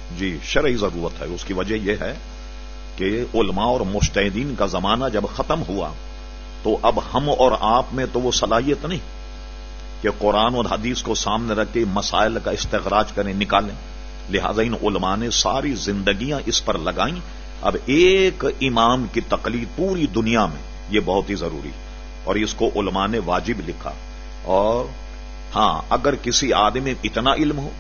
جی شرعی ضرورت ہے. اس کی وجہ یہ ہے کہ علماء اور مجتہدین کا زمانہ جب ختم ہوا تو اب ہم اور آپ میں تو وہ صلاحیت نہیں کہ قرآن اور حدیث کو سامنے رکھ کے مسائل کا استخراج کریں نکالیں. لہذا ان علماء نے ساری زندگیاں اس پر لگائیں. اب ایک امام کی تقلید پوری دنیا میں یہ بہت ہی ضروری اور اس کو علماء نے واجب لکھا. اور ہاں اگر کسی آدمی میں اتنا علم ہو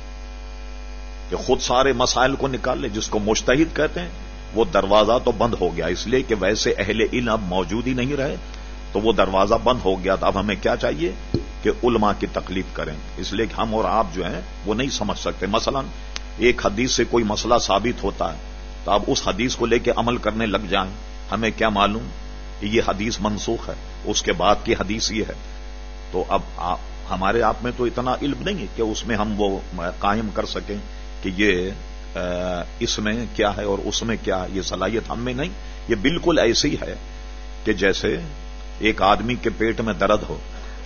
کہ خود سارے مسائل کو نکال لے جس کو مجتہد کہتے ہیں وہ دروازہ تو بند ہو گیا اس لیے کہ ویسے اہل علم اب موجود ہی نہیں رہے تو وہ دروازہ بند ہو گیا. تو اب ہمیں کیا چاہیے کہ علماء کی تقلید کریں اس لیے کہ ہم اور آپ جو ہیں وہ نہیں سمجھ سکتے. مثلا ایک حدیث سے کوئی مسئلہ ثابت ہوتا ہے تو اب اس حدیث کو لے کے عمل کرنے لگ جائیں. ہمیں کیا معلوم کہ یہ حدیث منسوخ ہے اس کے بعد کی حدیث یہ ہے. تو اب ہمارے آپ میں تو اتنا علم نہیں ہے کہ اس میں ہم وہ قائم کر سکیں کہ یہ اس میں کیا ہے اور اس میں کیا ہے. یہ صلاحیت ہم میں نہیں. یہ بالکل ایسی ہی ہے کہ جیسے ایک آدمی کے پیٹ میں درد ہو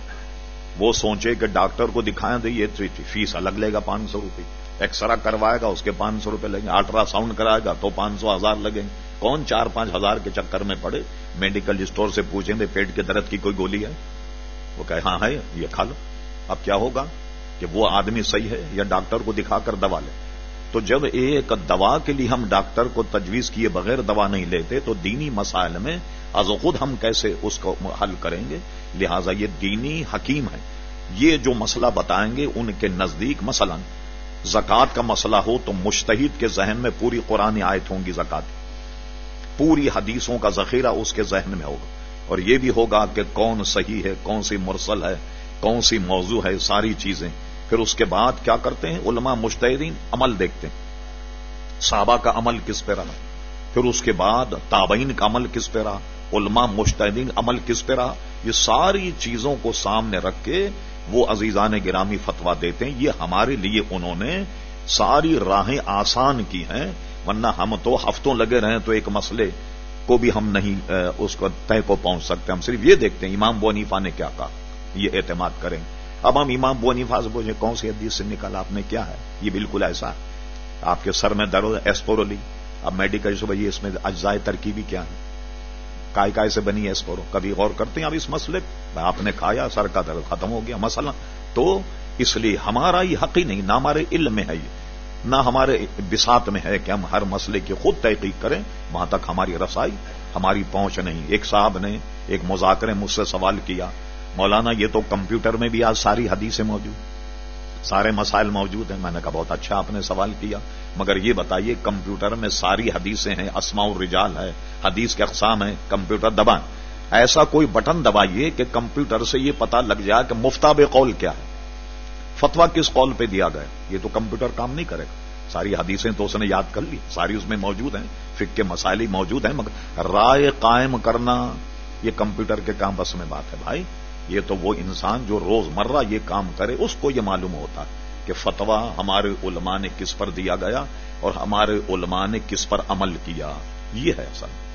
وہ سوچے کہ ڈاکٹر کو دکھائیں دے یہ فیس الگ لے گا 500 روپے. ایکسرا کروائے گا اس کے 500 روپے لگیں. الٹرا ساؤنڈ کرائے گا تو 500-1000 لگیں. کون 4-5 ہزار کے چکر میں پڑے. میڈیکل اسٹور سے پوچھیں گے پیٹ کے درد کی کوئی گولی ہے وہ کہے ہاں ہے یہ کھا لو. اب کیا ہوگا کہ وہ آدمی صحیح ہے یا ڈاکٹر کو دکھا کر دوا لے. تو جب ایک دوا کے لیے ہم ڈاکٹر کو تجویز کیے بغیر دوا نہیں لیتے تو دینی مسائل میں از خود ہم کیسے اس کو حل کریں گے. لہذا یہ دینی حکیم ہے. یہ جو مسئلہ بتائیں گے ان کے نزدیک مثلا زکوٰۃ کا مسئلہ ہو تو مجتہد کے ذہن میں پوری قرآن آیت ہوں گی زکوٰۃ پوری حدیثوں کا ذخیرہ اس کے ذہن میں ہوگا اور یہ بھی ہوگا کہ کون صحیح ہے کون سی مرسل ہے کون سی موضوع ہے ساری چیزیں. پھر اس کے بعد کیا کرتے ہیں علماء مجتہدین عمل دیکھتے ہیں صحابہ کا عمل کس پہ رہا. پھر اس کے بعد تابعین کا عمل کس پہ رہا علماء مجتہدین عمل کس پہ رہا. یہ ساری چیزوں کو سامنے رکھ کے وہ عزیزان گرامی فتوا دیتے ہیں. یہ ہمارے لیے انہوں نے ساری راہیں آسان کی ہیں ورنہ ہم تو ہفتوں لگے رہے تو ایک مسئلے کو بھی ہم نہیں اس کو طے کو پہنچ سکتے. ہم صرف یہ دیکھتے ہیں امام ابو حنیفہ نے کیا کہا یہ اعتماد کریں. اب ہم امام ابو حنیفہ سے پوچھیں کون سی حدیث سے نکالا آپ نے کیا ہے یہ بالکل ایسا ہے. آپ کے سر میں درد ایسپورو لی اب میڈیکل سے بھائی اس میں اجزائے ترکیبی کیا ہے کائے سے بنی ہے ایسپورو کبھی غور کرتے ہیں اب اس مسئلے آپ نے کھایا سر کا درد ختم ہو گیا مسئلہ. تو اس لیے ہمارا یہ حق ہی نہیں نہ ہمارے علم میں ہے یہ نہ ہمارے بساط میں ہے کہ ہم ہر مسئلے کی خود تحقیق کریں. وہاں تک ہماری رسائی ہماری پہنچ نہیں. ایک صاحب نے ایک مذاکرے مجھ سے سوال کیا مولانا یہ تو کمپیوٹر میں بھی آج ساری حدیثیں موجود سارے مسائل موجود ہیں. میں نے کہا بہت اچھا آپ نے سوال کیا مگر یہ بتائیے کمپیوٹر میں ساری حدیثیں ہیں اسماء الرجال ہے حدیث کے اقسام ہیں کمپیوٹر دبائیں ایسا کوئی بٹن دبائیے کہ کمپیوٹر سے یہ پتہ لگ جائے کہ مفتاب قول کیا ہے فتویٰ کس قول پہ دیا گیا. یہ تو کمپیوٹر کام نہیں کرے گا. ساری حدیثیں تو اس نے یاد کر لی ساری اس میں موجود ہیں فقہ کے مسائل موجود ہیں مگر رائے قائم کرنا یہ کمپیوٹر کے کام بس میں بات ہے بھائی. یہ تو وہ انسان جو روز مرہ یہ کام کرے اس کو یہ معلوم ہوتا کہ فتویٰ ہمارے علماء نے کس پر دیا گیا اور ہمارے علماء نے کس پر عمل کیا. یہ ہے اصل.